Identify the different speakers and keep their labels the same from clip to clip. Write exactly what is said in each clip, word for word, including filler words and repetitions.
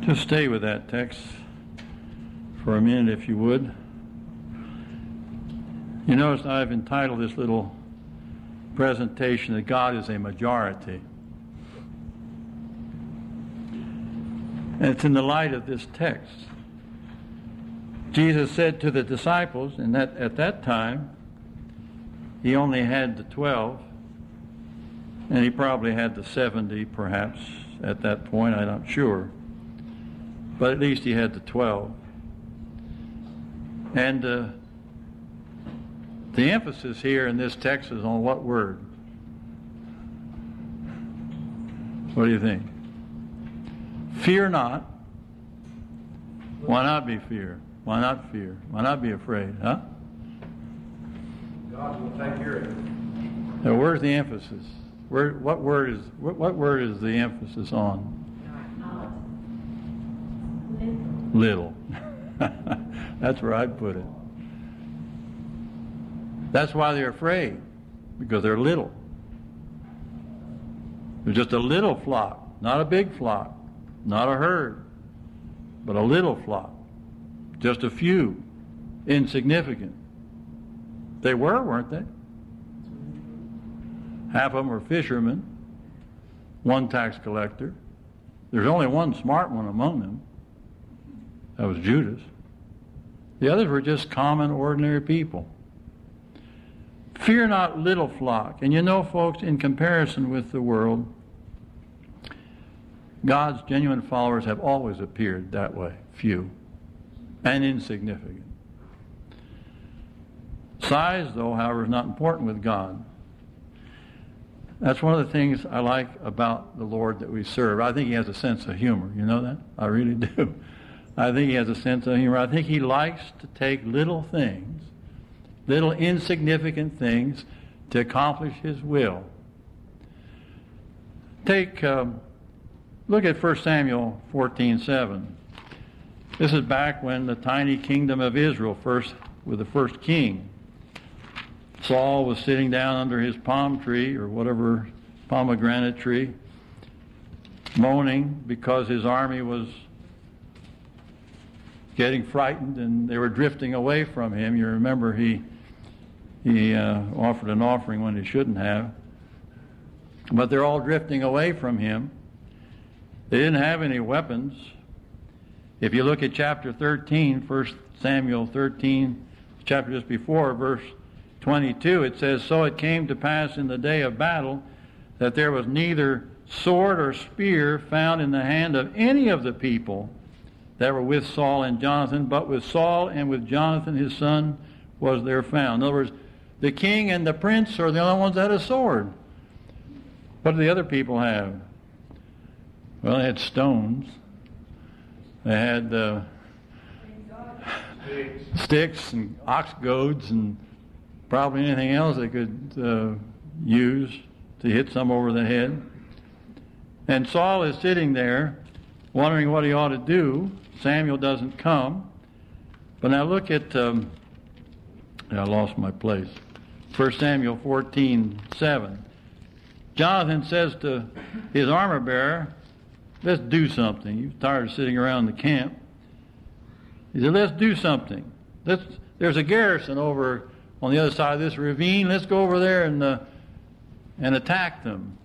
Speaker 1: Just stay with that text for a minute, if you would. You notice I've entitled this little presentation that God is a majority. And it's in the light of this text. Jesus said to the disciples, and that at that time, he only had the twelve, and he probably had the seventy perhaps at that point, I'm not sure. But at least he had the twelve. And uh, the emphasis here in this text is on what word? What do you think? Fear not. Why not be fear? Why not fear? Why not be afraid? Huh?
Speaker 2: God will take care of it.
Speaker 1: Now, where's the emphasis? Where? What word is? What, what word is the emphasis on? Little. That's where I'd put it. That's why they're afraid, because they're little. They're just a little flock, not a big flock, not a herd, but a little flock. Just a few, insignificant. They were, weren't they? Half of them were fishermen, one tax collector. There's only one smart one among them. That was Judas. The others were just common, ordinary people. Fear not, little flock. And you know, folks, in comparison with the world, God's genuine followers have always appeared that way, few and insignificant. Size, though, however, is not important with God. That's one of the things I like about the Lord that we serve. I think he has a sense of humor. You know that? I really do. I think he has a sense of humor. I think he likes to take little things, little insignificant things, to accomplish his will. Take, um, look at First Samuel fourteen seven. This is back when the tiny kingdom of Israel first, with the first king. Saul was sitting down under his palm tree, or whatever, pomegranate tree, moaning because his army was getting frightened and they were drifting away from him. You remember he he uh, offered an offering when he shouldn't have. But they're all drifting away from him. They didn't have any weapons. If you look at chapter thirteen, First Samuel thirteen, chapter just before, verse twenty-two, it says, "So it came to pass in the day of battle that there was neither sword or spear found in the hand of any of the people that were with Saul and Jonathan, but with Saul and with Jonathan his son was there found." In other words, the king and the prince are the only ones that had a sword. What do the other people have? Well, they had stones. They had uh, sticks. sticks and ox goads and probably anything else they could uh, use to hit some over the head. And Saul is sitting there wondering what he ought to do. Samuel doesn't come. But now look at, um, I lost my place. First Samuel fourteen seven. Jonathan says to his armor bearer, "Let's do something." He was tired of sitting around the camp. He said, "Let's do something. Let's, there's a garrison over on the other side of this ravine. Let's go over there and uh, and attack them."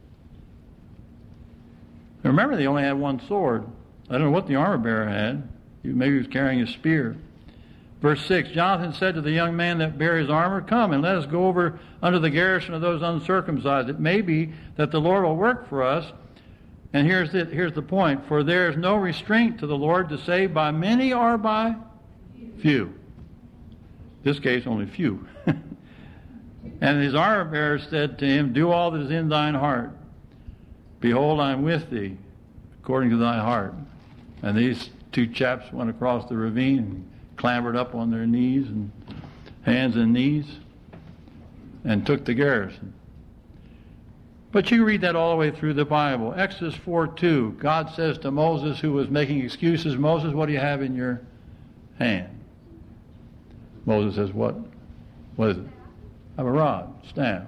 Speaker 1: Remember, they only had one sword. I don't know what the armor bearer had. Maybe he was carrying a spear. Verse six, Jonathan said to the young man that bare his armor, "Come and let us go over under the garrison of those uncircumcised. It may be that the Lord will work for us." And here's it, here's the point. "For there is no restraint to the Lord to save by many or by few." In this case, only few. "And his armor bearer said to him, Do all that is in thine heart. Behold, I am with thee, according to thy heart." And these two chaps went across the ravine and clambered up on their knees and hands and knees and took the garrison. But you read that all the way through the Bible. Exodus four two, God says to Moses, who was making excuses, "Moses, what do you have in your hand?" Moses says, "What? What is it?" "I have a rod, staff."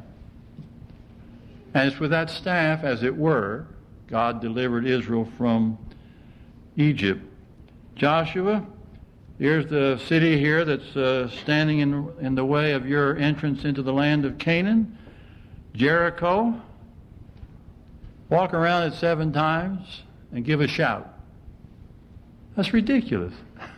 Speaker 1: And it's with that staff, as it were, God delivered Israel from Egypt. Joshua, here's the city here that's uh, standing in, in the way of your entrance into the land of Canaan. Jericho, walk around it seven times and give a shout. That's ridiculous.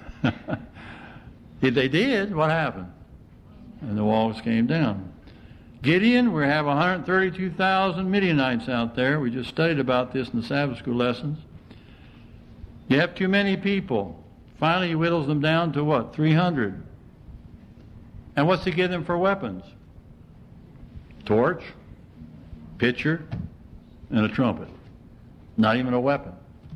Speaker 1: If they did, what happened? And the walls came down. Gideon, we have one hundred thirty-two thousand Midianites out there. We just studied about this in the Sabbath school lessons. You have too many people. Finally, he whittles them down to what? three hundred. And what's he give them for weapons? Torch, pitcher, and a trumpet. Not even a weapon.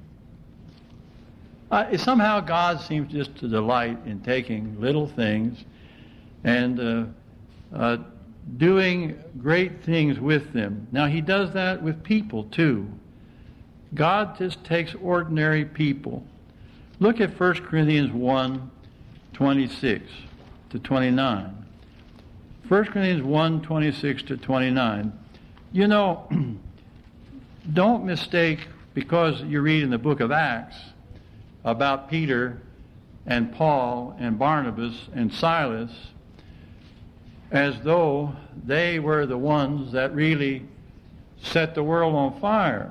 Speaker 1: Uh, somehow God seems just to delight in taking little things and uh, uh, doing great things with them. Now, he does that with people, too. God just takes ordinary people. Look at First Corinthians one, twenty-six to twenty-nine. First Corinthians one, twenty-six to twenty-nine. You know, don't mistake, because you read in the book of Acts about Peter and Paul and Barnabas and Silas, as though they were the ones that really set the world on fire.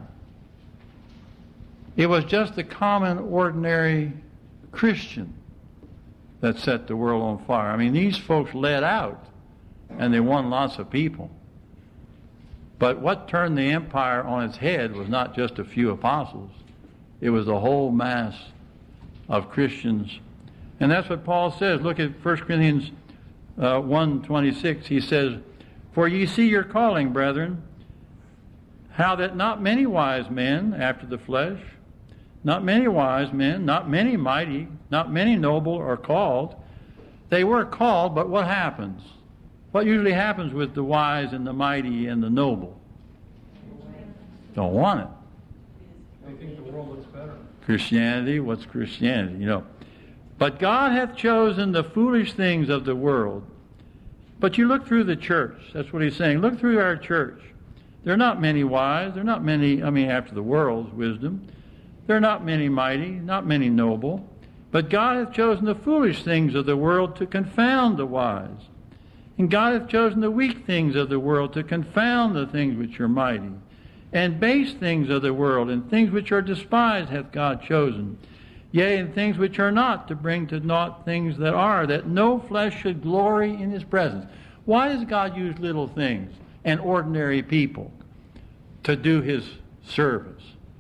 Speaker 1: It was just the common, ordinary Christian that set the world on fire. I mean, these folks led out, and they won lots of people. But what turned the empire on its head was not just a few apostles. It was the whole mass of Christians. And that's what Paul says. Look at First Corinthians uh, one twenty-six. He says, "For ye see your calling, brethren, how that not many wise men after the flesh, not many wise men, not many mighty, not many noble are called." They were called, but what happens? What usually happens with the wise and the mighty and the noble? Don't want it.
Speaker 2: They think the world looks better.
Speaker 1: Christianity, what's Christianity? You know. But God hath chosen the foolish things of the world. But you look through the church. That's what he's saying. Look through our church. There are not many wise. There are not many, I mean, after the world's wisdom. There are not many mighty, not many noble. But God hath chosen the foolish things of the world to confound the wise. And God hath chosen the weak things of the world to confound the things which are mighty. And base things of the world and things which are despised hath God chosen. Yea, and things which are not, to bring to naught things that are, that no flesh should glory in his presence. Why does God use little things and ordinary people to do his service?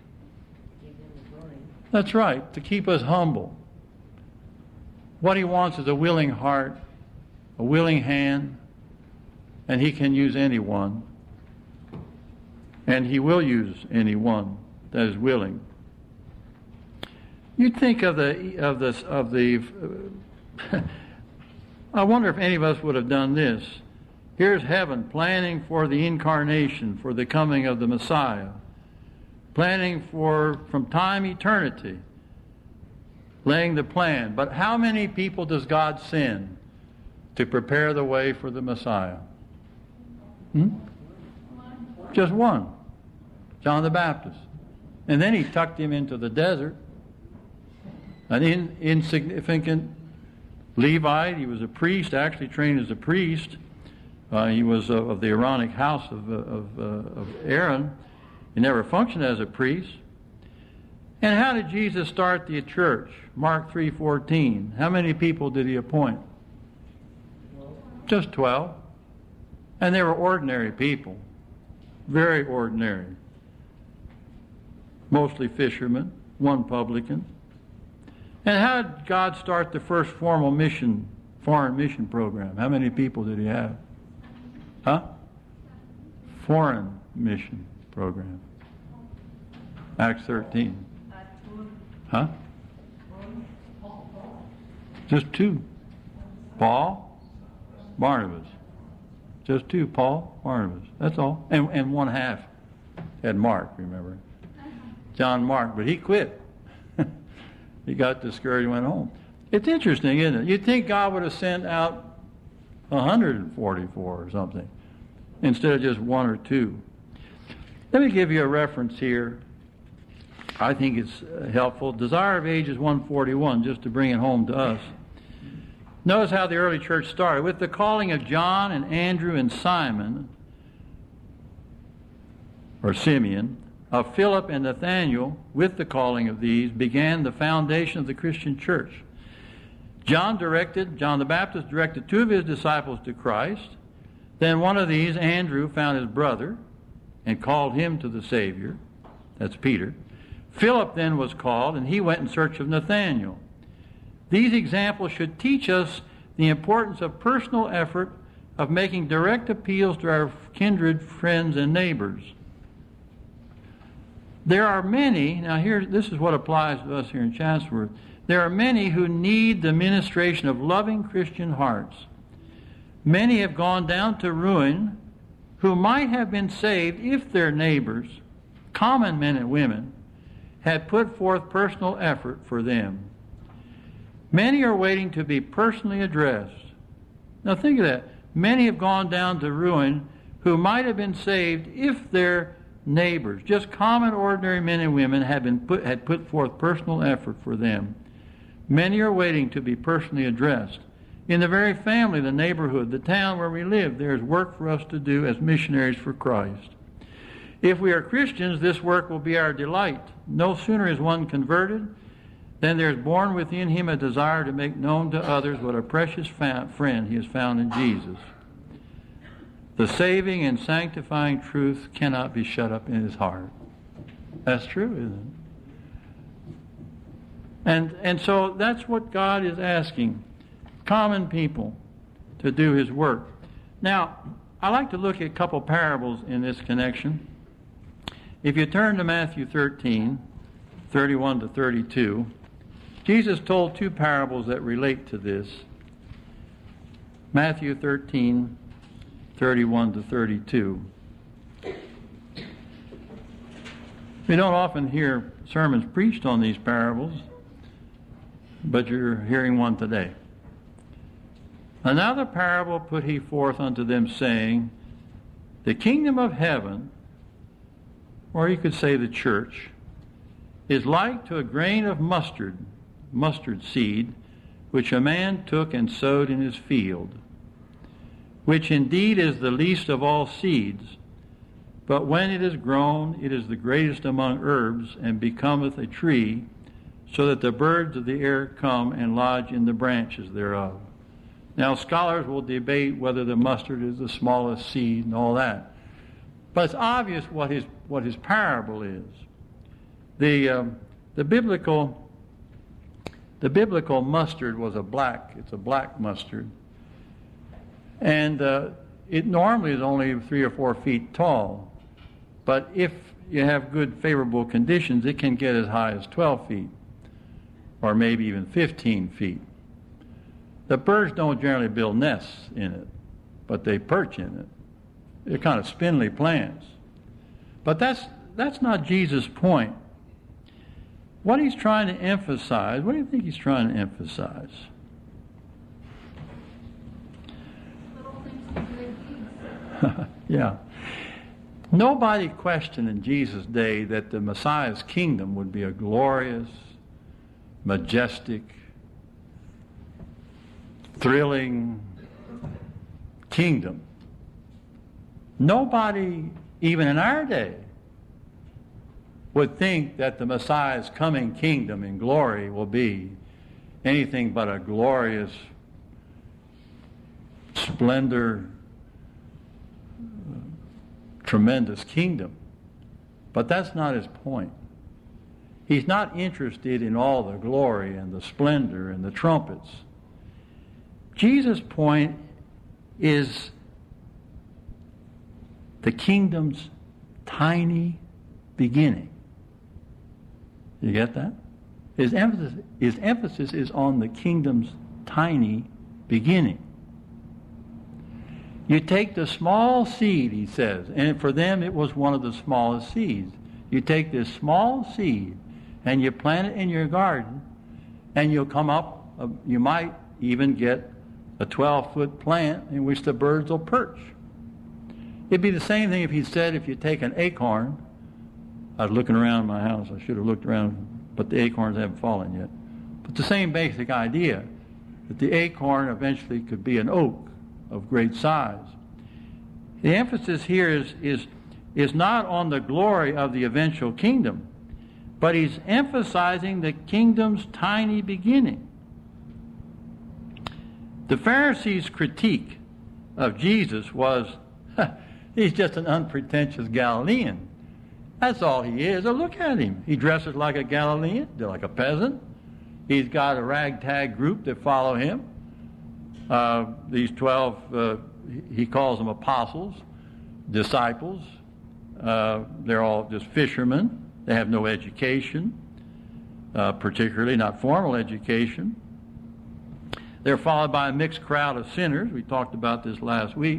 Speaker 1: That's right, to keep us humble. What he wants is a willing heart, a willing hand, and he can use anyone. And he will use anyone that is willing. You think of the of this of the. Uh, I wonder if any of us would have done this. Here's heaven planning for the incarnation, for the coming of the Messiah, planning for from time eternity, laying the plan. But how many people does God send to prepare the way for the Messiah? Hmm? Just one, John the Baptist. And then he tucked him into the desert. An in, insignificant Levite. He was a priest, actually trained as a priest. Uh, he was uh, of the Aaronic house of, uh, of, uh, of Aaron. He never functioned as a priest. And how did Jesus start the church? Mark three fourteen. How many people did he appoint? Just twelve. And they were ordinary people. Very ordinary. Mostly fishermen, one publican. And how did God start the first formal mission, foreign mission program? How many people did he have? Huh? Foreign mission program. Acts thirteen. Huh? Just two. Paul, Barnabas. Just two, Paul, Barnabas. That's all. And, and one half had Mark, remember? John Mark, but he quit. He got discouraged and went home. It's interesting, isn't it? You'd think God would have sent out one hundred forty-four or something instead of just one or two. Let me give you a reference here I think it's uh, helpful. Desire of Ages one forty-one, just to bring it home to us. Notice how the early church started. With the calling of John and Andrew and Simon, or Simeon, of Philip and Nathanael, with the calling of these, began the foundation of the Christian church. John directed, John the Baptist directed two of his disciples to Christ. Then one of these, Andrew, found his brother and called him to the Savior. That's Peter. Philip then was called, and he went in search of Nathanael. These examples should teach us the importance of personal effort, of making direct appeals to our kindred friends and neighbors. There are many, now here, this is what applies to us here in Chatsworth. There are many who need the ministration of loving Christian hearts. Many have gone down to ruin who might have been saved if their neighbors, common men and women, had put forth personal effort for them. Many are waiting to be personally addressed. Now think of that. Many have gone down to ruin who might have been saved if their neighbors, just common ordinary men and women, had been put, had put forth personal effort for them. Many are waiting to be personally addressed. In the very family, the neighborhood, the town where we live, there is work for us to do as missionaries for Christ. If we are Christians, this work will be our delight. No sooner is one converted than there is born within him a desire to make known to others what a precious fa- friend he has found in Jesus. The saving and sanctifying truth cannot be shut up in his heart. That's true, isn't it? And, and so that's what God is asking common people to do his work. Now, I like to look at a couple parables in this connection. If you turn to Matthew thirteen, thirty-one to thirty-two, Jesus told two parables that relate to this. Matthew thirteen, thirty-one to thirty-two. We don't often hear sermons preached on these parables, but you're hearing one today. Another parable put he forth unto them, saying, the kingdom of heaven, or you could say the church, is like to a grain of mustard, mustard seed, which a man took and sowed in his field, which indeed is the least of all seeds, but when it is grown, it is the greatest among herbs, and becometh a tree, so that the birds of the air come and lodge in the branches thereof. Now, scholars will debate whether the mustard is the smallest seed and all that. But it's obvious what his what his parable is. The um, the biblical the biblical mustard was a black. It's a black mustard, and uh, it normally is only three or four feet tall. But if you have good favorable conditions, it can get as high as twelve feet, or maybe even fifteen feet. The birds don't generally build nests in it, but they perch in it. They're kind of spindly plants. But that's that's not Jesus' point. What he's trying to emphasize, what do you think he's trying to emphasize? Yeah. Nobody questioned in Jesus' day that the Messiah's kingdom would be a glorious, majestic, thrilling kingdom. Nobody, even in our day, would think that the Messiah's coming kingdom in glory will be anything but a glorious splendor, tremendous kingdom. But that's not his point. He's not interested in all the glory and the splendor and the trumpets. Jesus' point is the kingdom's tiny beginning. You get that? His emphasis, his emphasis is on the kingdom's tiny beginning. You take the small seed, he says, and for them it was one of the smallest seeds. You take this small seed and you plant it in your garden, and you'll come up, uh, you might even get a twelve-foot plant in which the birds will perch. It'd be the same thing if he said if you take an acorn I was looking around my house. I should have looked around, but the acorns haven't fallen yet. But the same basic idea, that the acorn eventually could be an oak of great size. The emphasis here is, is, is not on the glory of the eventual kingdom, but he's emphasizing the kingdom's tiny beginning. The Pharisees' critique of Jesus was, he's just an unpretentious Galilean. That's all he is. Oh, look at him. He dresses like a Galilean, like a peasant. He's got a ragtag group that follow him. Uh, these twelve, uh, he calls them apostles, disciples. Uh, they're all just fishermen. They have no education, uh, particularly not formal education. They're followed by a mixed crowd of sinners. We talked about this last week.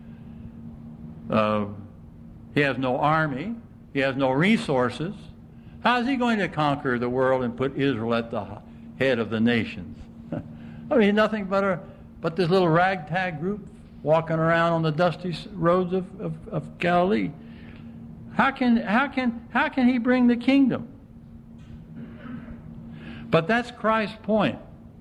Speaker 1: Uh, he has no army. He has no resources. How is he going to conquer the world and put Israel at the head of the nations? I mean, nothing but a but this little ragtag group walking around on the dusty roads of, of, of Galilee. How can how can how can he bring the kingdom? But that's Christ's point.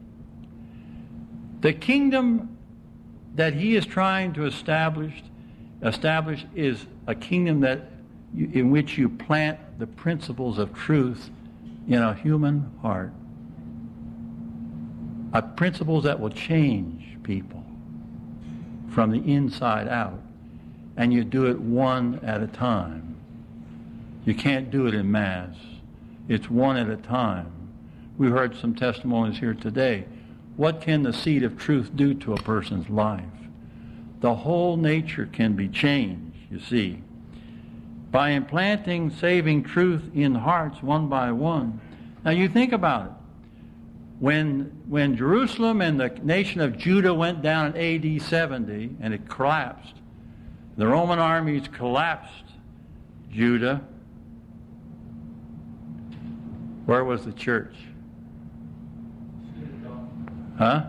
Speaker 1: The kingdom that he is trying to establish establish is a kingdom that you, in which you plant the principles of truth in a human heart. Uh, principles that will change people from the inside out. And you do it one at a time. You can't do it in mass. It's one at a time. We heard some testimonies here today. What can the seed of truth do to a person's life? The whole nature can be changed, you see. By implanting saving truth in hearts one by one. Now you think about it. When, when Jerusalem and the nation of Judah went down in A D seventy and it collapsed, the Roman armies collapsed Judah, where was the church? Huh?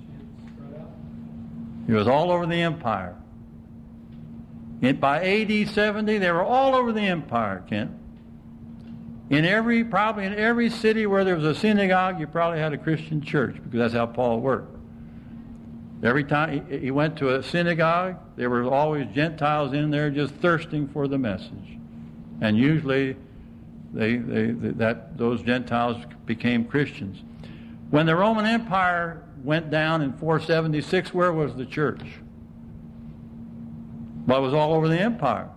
Speaker 1: It was all over the empire. And by A D seventy, they were all over the empire, Kent. In every, probably in every city where there was a synagogue, you probably had a Christian church, because that's how Paul worked. Every time he, he went to a synagogue, there were always Gentiles in there just thirsting for the message. And usually they, they, that, those Gentiles became Christians. When the Roman Empire went down in four seventy-six, where was the church? Well, it was all over the empire.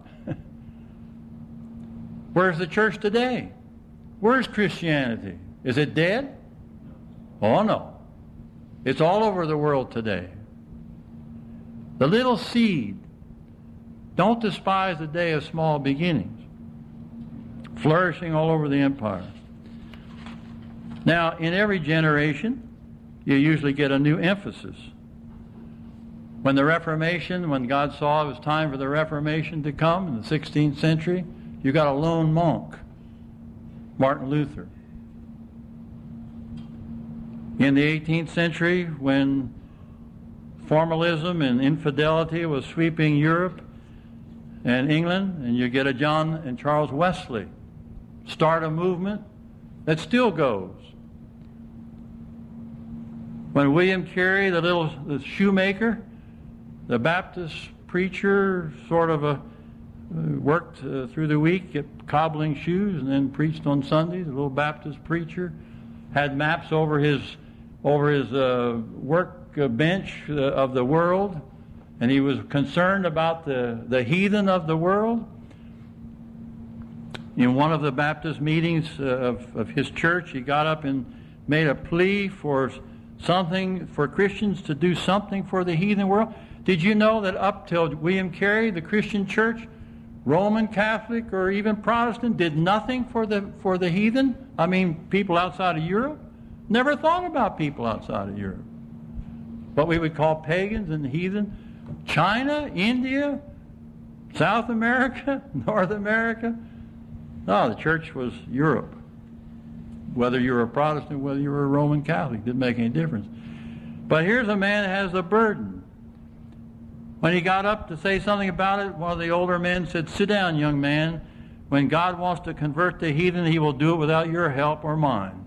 Speaker 1: Where's the church today? Where's Christianity? Is it dead? Oh, no. It's all over the world today. The little seed. Don't despise the day of small beginnings. Flourishing all over the empire. Now, in every generation, you usually get a new emphasis. When the Reformation, when God saw it was time for the Reformation to come in the sixteenth century, you got a lone monk, Martin Luther. In the eighteenth century, when formalism and infidelity was sweeping Europe and England, and you get a John and Charles Wesley start a movement that still goes. When William Carey, the little the shoemaker, the Baptist preacher, sort of a worked uh, through the week at cobbling shoes and then preached on Sundays. A little Baptist preacher had maps over his over his uh, work bench uh, of the world, and he was concerned about the, the heathen of the world. In one of the Baptist meetings uh, of, of his church, he got up and made a plea for something, for Christians to do something for the heathen world. Did you know that up till William Carey, the Christian church, Roman Catholic or even Protestant, did nothing for the for the heathen? I mean, people outside of Europe? Never thought about people outside of Europe. What we would call pagans and heathen. China, India, South America, North America. No, the church was Europe. Whether you were a Protestant, whether you were a Roman Catholic, didn't make any difference. But here's a man that has a burden. When he got up to say something about it, one of the older men said, "Sit down, young man. When God wants to convert the heathen, he will do it without your help or mine.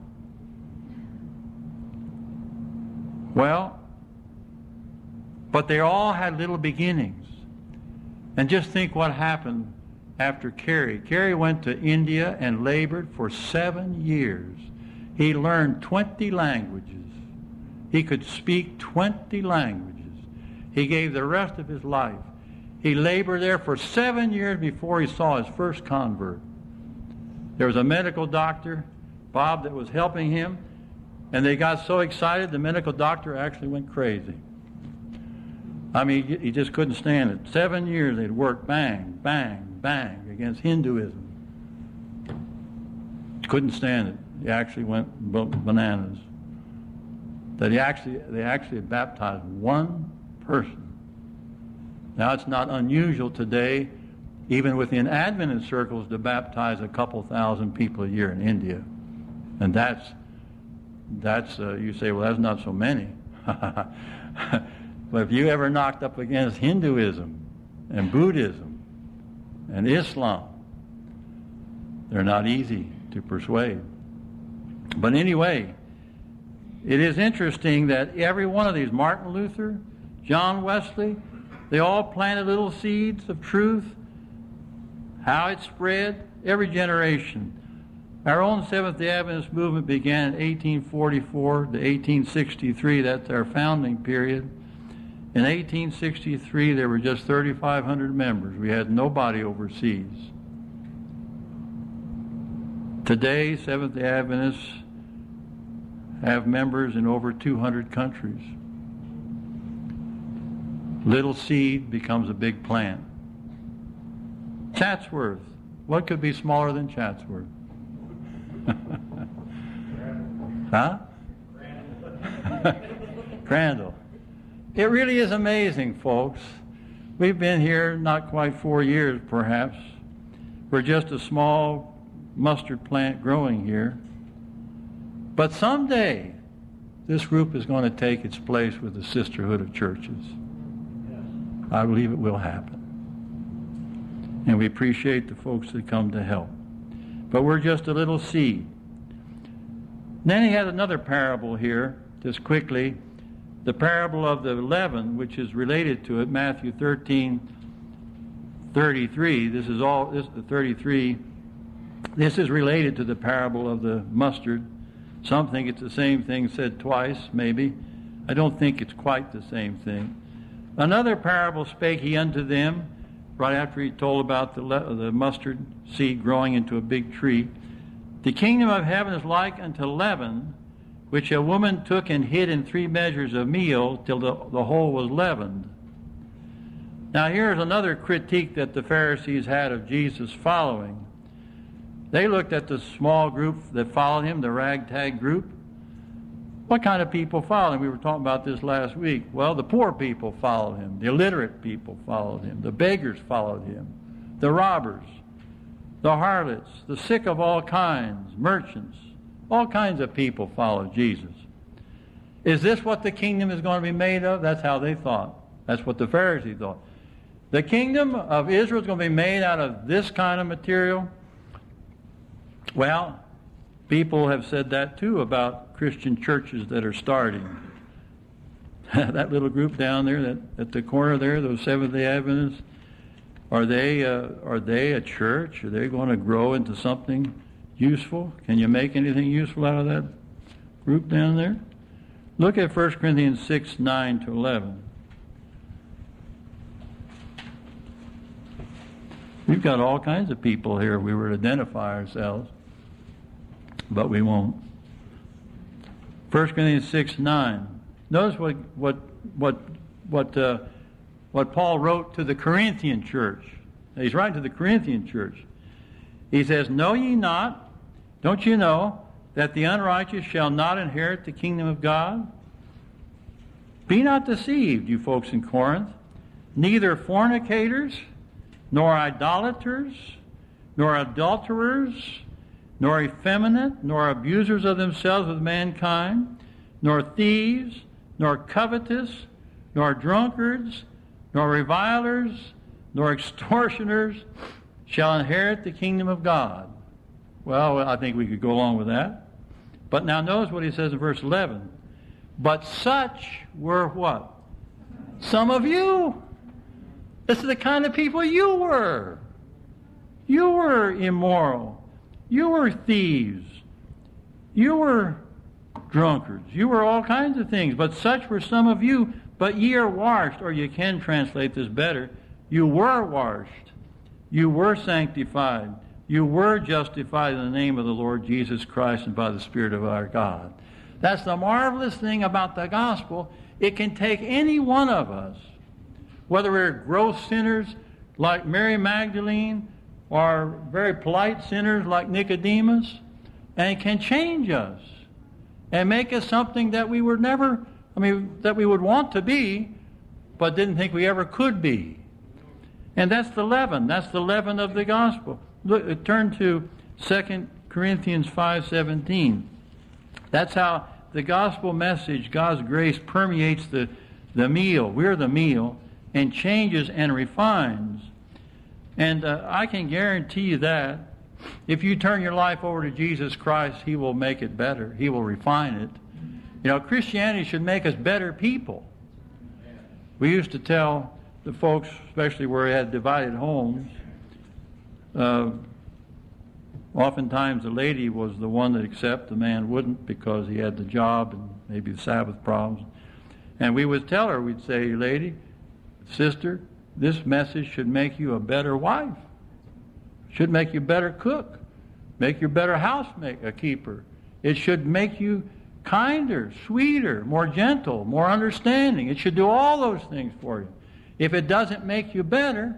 Speaker 1: Well, but they all had little beginnings. And just think what happened after Carey. Carey went to India and labored for seven years. He learned twenty languages. He could speak twenty languages. He gave the rest of his life. He labored there for seven years before he saw his first convert. There was a medical doctor, Bob, that was helping him, and they got so excited the medical doctor actually went crazy. I mean, he just couldn't stand it. Seven years they'd worked bang, bang, bang against Hinduism. Couldn't stand it. He actually went bananas. That he actually, they actually baptized one person. Now, it's not unusual today, even within Adventist circles, to baptize a couple thousand people a year in India. And that's, that's uh, you say, well, that's not so many. But if you ever knocked up against Hinduism and Buddhism and Islam, they're not easy to persuade. But anyway, it is interesting that every one of these, Martin Luther, John Wesley, they all planted little seeds of truth. How it spread, every generation. Our own Seventh-day Adventist movement began in eighteen forty-four to eighteen sixty-three. That's our founding period. In eighteen sixty-three, there were just thirty-five hundred members. We had nobody overseas. Today, Seventh-day Adventists have members in over two hundred countries. Little seed becomes a big plant. Chatsworth. What could be smaller than Chatsworth? Huh? Crandall. It really is amazing, folks. We've been here not quite four years, perhaps. We're just a small mustard plant growing here. But someday, this group is going to take its place with the Sisterhood of Churches. I believe it will happen. And we appreciate the folks that come to help. But we're just a little seed. Then he had another parable here, just quickly. The parable of the leaven, which is related to it, Matthew thirteen thirty-three. This is all, this the thirty-three. This is related to the parable of the mustard. Some think it's the same thing said twice, maybe. I don't think it's quite the same thing. Another parable spake he unto them, right after he told about the, le- the mustard seed growing into a big tree. The kingdom of heaven is like unto leaven, which a woman took and hid in three measures of meal till the, the whole was leavened. Now here's another critique that the Pharisees had of Jesus following. They looked at the small group that followed him, the ragtag group. What kind of people followed him? We were talking about this last week. Well, the poor people followed him. The illiterate people followed him. The beggars followed him. The robbers, the harlots, the sick of all kinds, merchants, all kinds of people followed Jesus. Is this what the kingdom is going to be made of? That's how they thought. That's what the Pharisees thought. The kingdom of Israel is going to be made out of this kind of material? Well, people have said that too about Christian churches that are starting. That little group down there, that at the corner there, those Seventh-day Adventists, are they uh, are they a church? Are they going to grow into something useful? Can you make anything useful out of that group down there? Look at First Corinthians six, nine to eleven. We've got all kinds of people here. We were to identify ourselves, but we won't. First Corinthians six, nine. Notice what what what what uh, what Paul wrote to the Corinthian church. He's writing to the Corinthian church. He says, "Know ye not, don't you know, that the unrighteous shall not inherit the kingdom of God? Be not deceived, you folks in Corinth. Neither fornicators, nor idolaters, nor adulterers, nor effeminate, nor abusers of themselves with mankind, nor thieves, nor covetous, nor drunkards, nor revilers, nor extortioners shall inherit the kingdom of God. Well, I think we could go along with that. But now notice what he says in verse eleven. But such were what? Some of you. This is the kind of people you were. You were immoral. You were thieves. You were drunkards. You were all kinds of things. But such were some of you. But ye are washed, or you can translate this better. You were washed. You were sanctified. You were justified in the name of the Lord Jesus Christ and by the Spirit of our God. That's the marvelous thing about the gospel. It can take any one of us, whether we're gross sinners like Mary Magdalene or very polite sinners like Nicodemus, and it can change us and make us something that we were never, I mean, that we would want to be, but didn't think we ever could be. And that's the leaven. That's the leaven of the gospel. Look, turn to Second Corinthians five seventeen. That's how the gospel message, God's grace, permeates the, the meal. We're the meal, and changes and refines. And uh, I can guarantee you that if you turn your life over to Jesus Christ, He will make it better. He will refine it. You know, Christianity should make us better people. We used to tell the folks, especially where we had divided homes, uh, oftentimes the lady was the one that accepted, the man wouldn't because he had the job and maybe the Sabbath problems. And we would tell her, we'd say, lady, sister, this message should make you a better wife, should make you a better cook, make you a better housekeeper. It should make you kinder, sweeter, more gentle, more understanding. It should do all those things for you. If it doesn't make you better,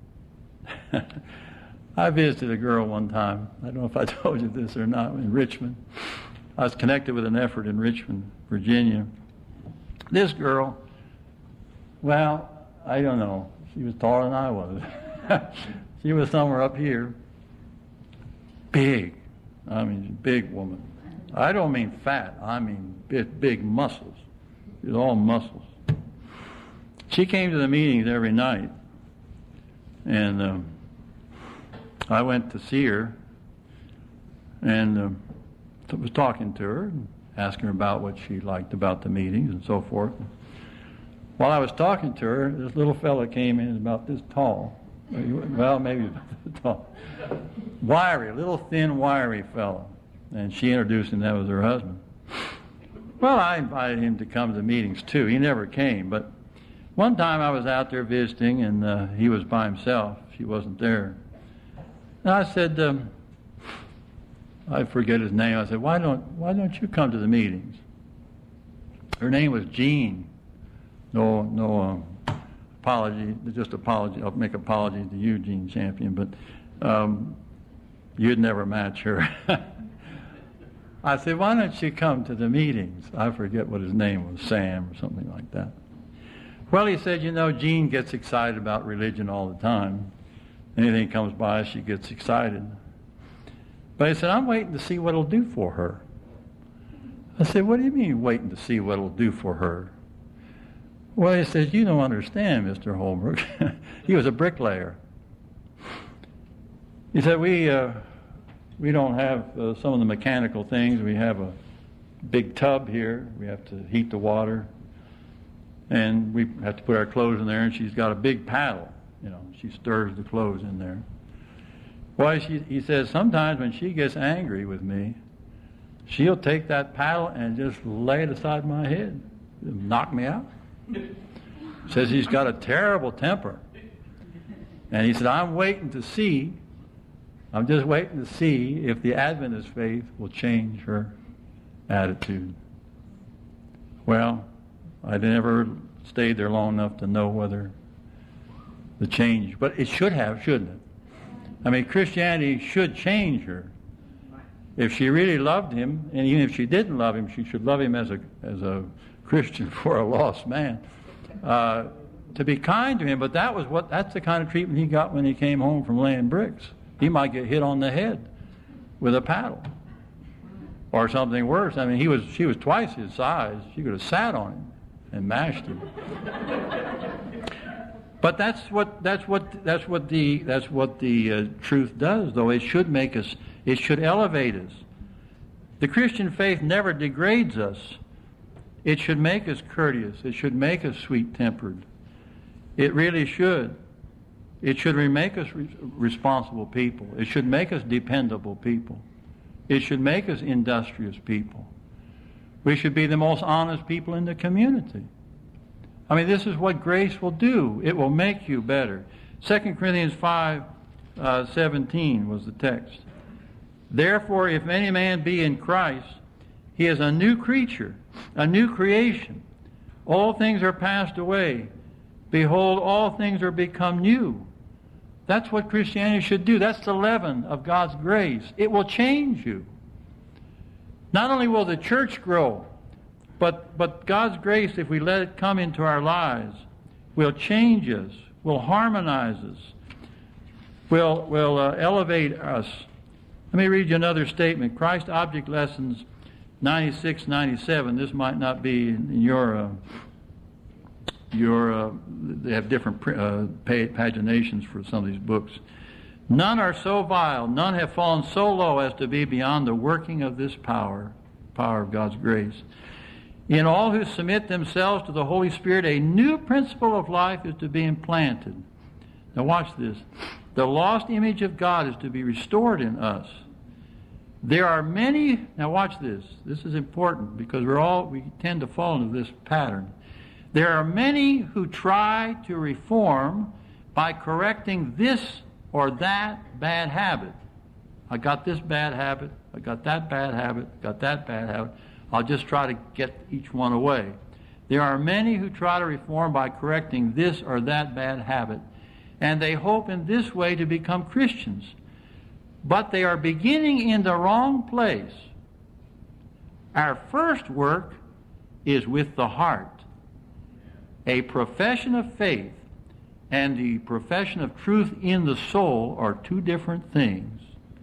Speaker 1: I visited a girl one time. I don't know if I told you this or not, in Richmond. I was connected with an effort in Richmond, Virginia. This girl, well, I don't know. She was taller than I was. She was somewhere up here. Big. I mean, big woman. I don't mean fat. I mean big, big muscles. She's all muscles. She came to the meetings every night. And um, I went to see her and um, was talking to her and asking her about what she liked about the meetings and so forth. While I was talking to her, this little fella came in about this tall. Well, maybe about this tall. Wiry, little thin, wiry fellow. And she introduced him, that was her husband. Well, I invited him to come to the meetings too. He never came, but one time I was out there visiting and uh, he was by himself. She wasn't there. And I said, um, I forget his name. I said, why don't why don't you come to the meetings? Her name was Jean. No, no um, apology, just apology. I'll make apologies to you, Jean Champion, but um, you'd never match her. I said, why don't you come to the meetings? I forget what his name was, Sam or something like that. Well, he said, you know, Jean gets excited about religion all the time. Anything comes by, she gets excited. But he said, I'm waiting to see what it'll do for her. I said, what do you mean waiting to see what it'll do for her? Well, he says, you don't understand, Mister Holbrook. He was a bricklayer. He said, we uh, we don't have uh, some of the mechanical things. We have a big tub here. We have to heat the water. And we have to put our clothes in there, and she's got a big paddle. You know, she stirs the clothes in there. Well, she, he says, sometimes when she gets angry with me, she'll take that paddle and just lay it aside my head, knock me out. Says he's got a terrible temper. And he said, I'm waiting to see, I'm just waiting to see if the Adventist faith will change her attitude. Well, I never stayed there long enough to know whether the change, but it should have, shouldn't it? I mean, Christianity should change her. If she really loved him, and even if she didn't love him, she should love him as a as a Christian for a lost man. Uh, to be kind to him, but that was what that's the kind of treatment he got when he came home from laying bricks. He might get hit on the head with a paddle. Or something worse. I mean, he was she was twice his size. She could have sat on him and mashed him. But that's what that's what that's what the that's what the uh, truth does, though. It should make us. It should elevate us. The Christian faith never degrades us. It should make us courteous. It should make us sweet-tempered. It really should. It should make us re- responsible people. It should make us dependable people. It should make us industrious people. We should be the most honest people in the community. I mean, this is what grace will do. It will make you better. Second Corinthians five seventeen was the text. Therefore, if any man be in Christ, he is a new creature, a new creation. All things are passed away. Behold, all things are become new. That's what Christianity should do. That's the leaven of God's grace. It will change you. Not only will the church grow, but, but God's grace, if we let it come into our lives, will change us, will harmonize us, will, will uh, elevate us. Let me read you another statement. Christ Object Lessons ninety-six ninety-seven. This might not be in your... Uh, Your, uh, they have different uh, paginations for some of these books. None are so vile, none have fallen so low as to be beyond the working of this power, power of God's grace. In all who submit themselves to the Holy Spirit, a new principle of life is to be implanted. Now watch this. The lost image of God is to be restored in us. There are many, now watch this, this is important because we're all, we tend to fall into this pattern. There are many who try to reform by correcting this or that bad habit. I got this bad habit, I got that bad habit, got that bad habit. I'll just try to get each one away. There are many who try to reform by correcting this or that bad habit, and they hope in this way to become Christians. But they are beginning in the wrong place. Our first work is with the heart. A profession of faith and the profession of truth in the soul are two different things.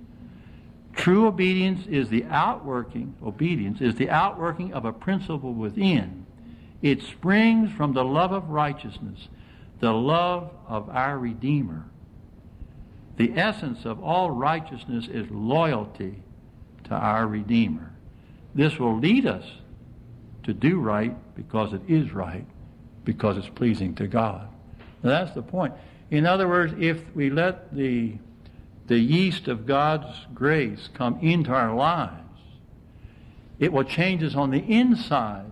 Speaker 1: True obedience is the outworking, obedience is the outworking of a principle within. It springs from the love of righteousness, the love of our Redeemer. The essence of all righteousness is loyalty to our Redeemer. This will lead us to do right because it is right, because it's pleasing to God. Now that's the point. In other words, if we let the, the yeast of God's grace come into our lives, it will change us on the inside,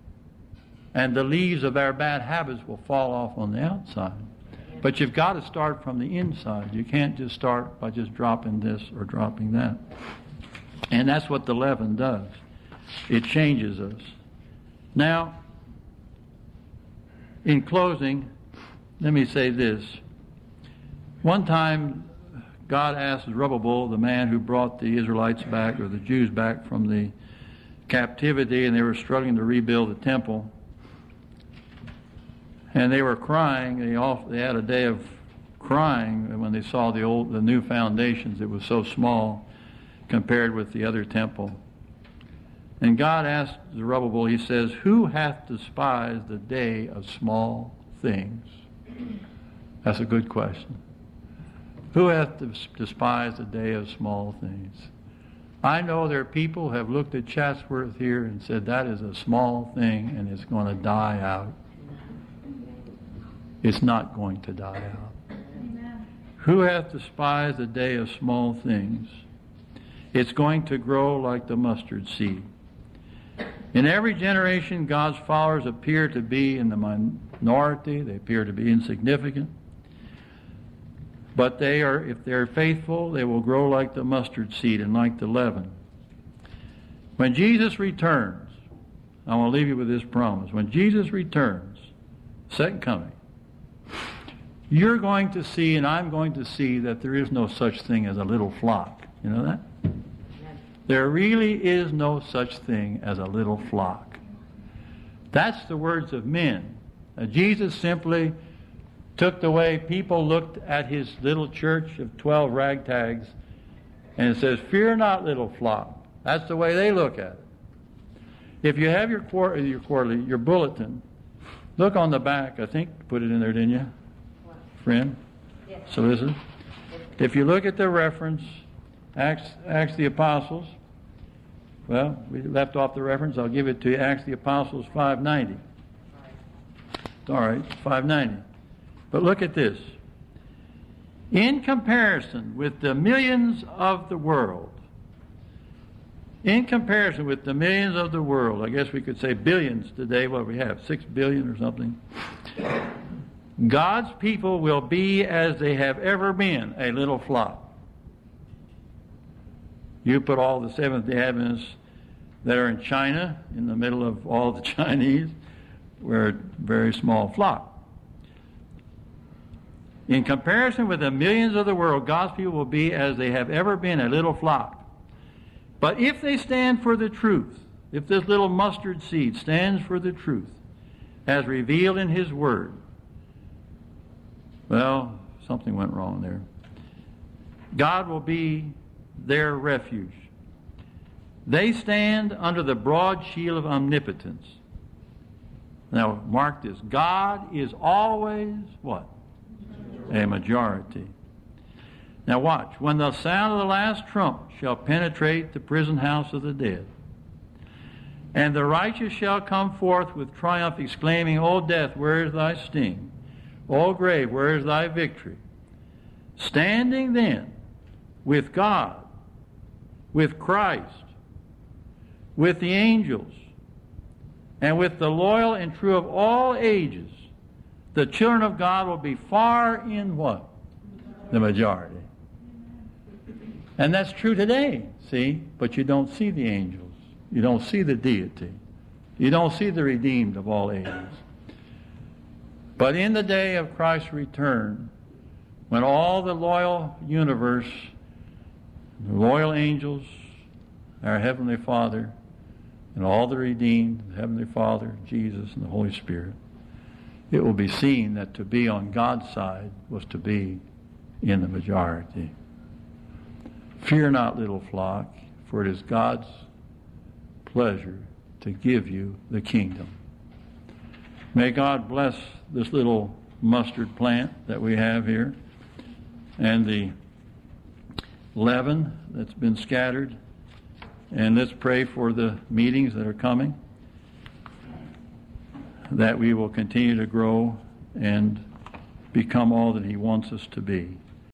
Speaker 1: and the leaves of our bad habits will fall off on the outside. But you've got to start from the inside. You can't just start by just dropping this or dropping that. And that's what the leaven does. It changes us. Now, in closing, let me say this. One time, God asked Zerubbabel, the man who brought the Israelites back, or the Jews back from the captivity, and they were struggling to rebuild the temple, and they were crying. They, all, they had a day of crying when they saw the old, the new foundations. It was so small compared with the other temple. And God asked Zerubbabel, he says, who hath despised the day of small things? That's a good question. Who hath despised the day of small things? I know there are people who have looked at Chatsworth here and said that is a small thing and it's going to die out. It's not going to die out. Amen. Who hath despised the day of small things? It's going to grow like the mustard seed. In every generation, God's followers appear to be in the minority. They appear to be insignificant. But they are, if they're faithful, they will grow like the mustard seed and like the leaven. When Jesus returns, I want to leave you with this promise. When Jesus returns, second coming, you're going to see, and I'm going to see, that there is no such thing as a little flock. You know that? There really is no such thing as a little flock. That's the words of men. Now, Jesus simply took the way people looked at his little church of twelve ragtags, and it says, fear not, little flock. That's the way they look at it. If you have your, your quarterly, your bulletin, look on the back. I think you put it in there, didn't you? friend?
Speaker 3: Yes.
Speaker 1: Solicitor? If you look at the reference, Acts, Acts the Apostles, well, we left off the reference. I'll give it to you. Acts the Apostles five ninety. All right, five ninety. But look at this. In comparison with the millions of the world, in comparison with the millions of the world, I guess we could say billions today, what we have, six billion or something, God's people will be as they have ever been, a little flock. You put all the Seventh-day Adventists that are in China in the middle of all the Chinese, we're a very small flock. In comparison with the millions of the world, God's people will be as they have ever been, a little flock. But if they stand for the truth, if this little mustard seed stands for the truth, as revealed in His Word, well, something went wrong there. God will be their refuge. They stand under the broad shield of omnipotence. Now, mark this. God is always what? A majority. Now watch. When the sound of the last trump shall penetrate the prison house of the dead, and the righteous shall come forth with triumph, exclaiming, O death, where is thy sting? O grave, where is thy victory? Standing then with God, with Christ, with the angels, and with the loyal and true of all ages, the children of God will be far in what? The majority. And that's true today, see? But you don't see the angels. You don't see the deity. You don't see the redeemed of all ages. But in the day of Christ's return, when all the loyal universe, the loyal angels, our Heavenly Father, and all the redeemed, the Heavenly Father, Jesus, and the Holy Spirit, it will be seen that to be on God's side was to be in the majority. Fear not, little flock, for it is God's pleasure to give you the kingdom. May God bless this little mustard plant that we have here and the leaven that's been scattered. And let's pray for the meetings that are coming, that we will continue to grow and become all that He wants us to be.